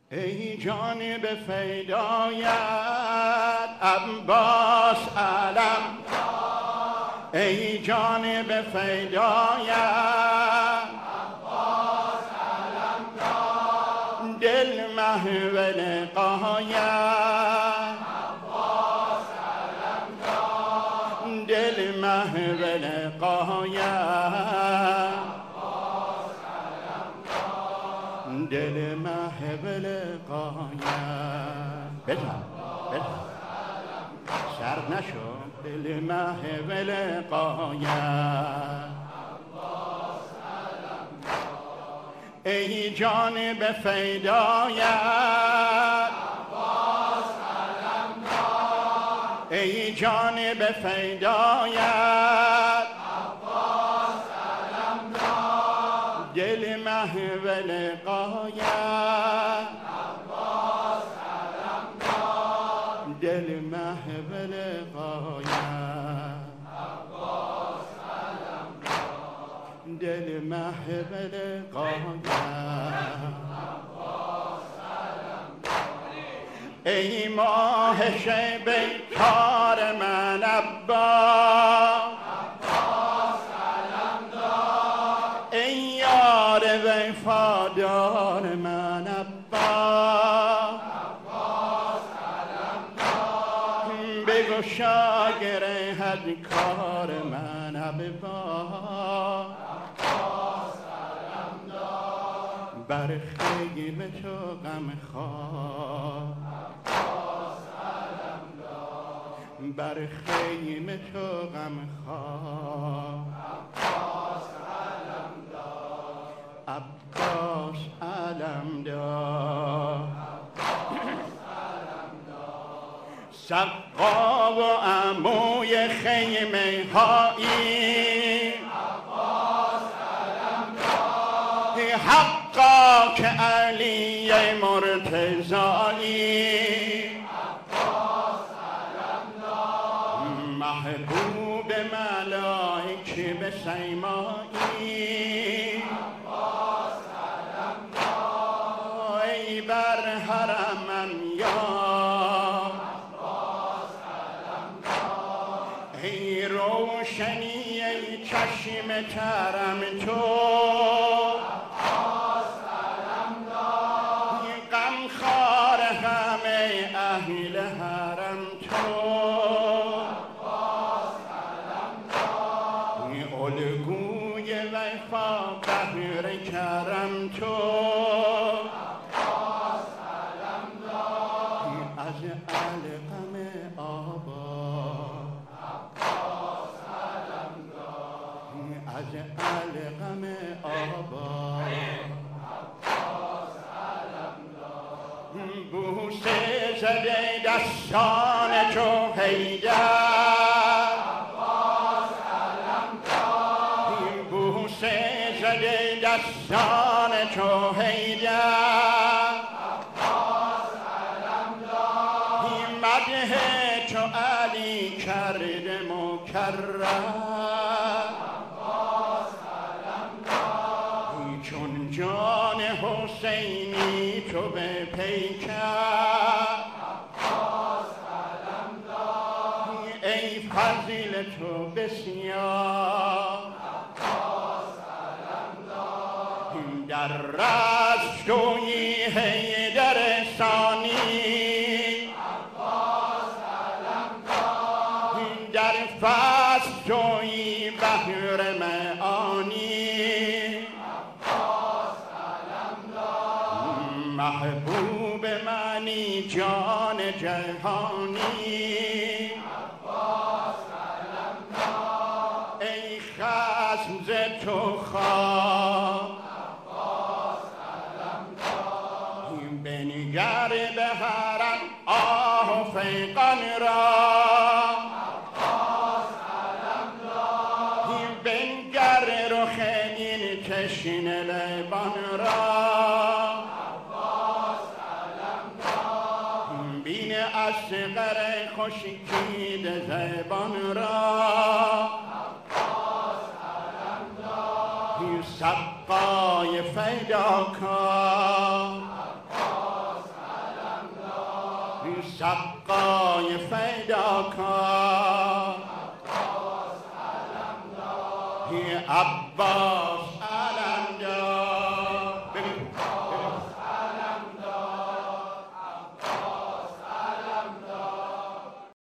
ای جانب فدایت عباس علم دار، ای جانب فدایت عباس علم دار، دل محو لقایت عباس علم دار، دل محو لقایت دل محو لقایت. بزن سرد نشو. دل محو لقایت ای جانب فدایت ای جانب فدایت دل محو لقایت دل محو لقایت دل محو لقایت ای ماه شب کار من عباس ای یار وفادار من عباس بگشا گره کار من عباس بر خیل تو غم خواه بر خیل تو غم خواه عباس علم دار سقا و عموی خیمه هایی حقا که علی مرتضایی محبوب ملائکه به سیمایی ای بر حرمم یا ای روشنی ای چشم ترم تو غمخوار همه اهل حرم تو الگوی وفا بحر کرم تو از علقم آبا از علقم آبا بوسه زده دستان تو حیدر بوسه زده دستان تو حیدر مدح تو علی کرده مکرر چون جان حسینی تو به پیکر ای فضیل تو بسیار در رست جویی حیدر ثانی در فصل جویی بحر معانی محبوب منی جان جهانی ای خصم ز تو خواه بنگر به حرم آه و فیقان را بنگر رخ این تشنه لبان را بین اصغر خشکیده زبان را سقای فداکار شقای فیداکار عباس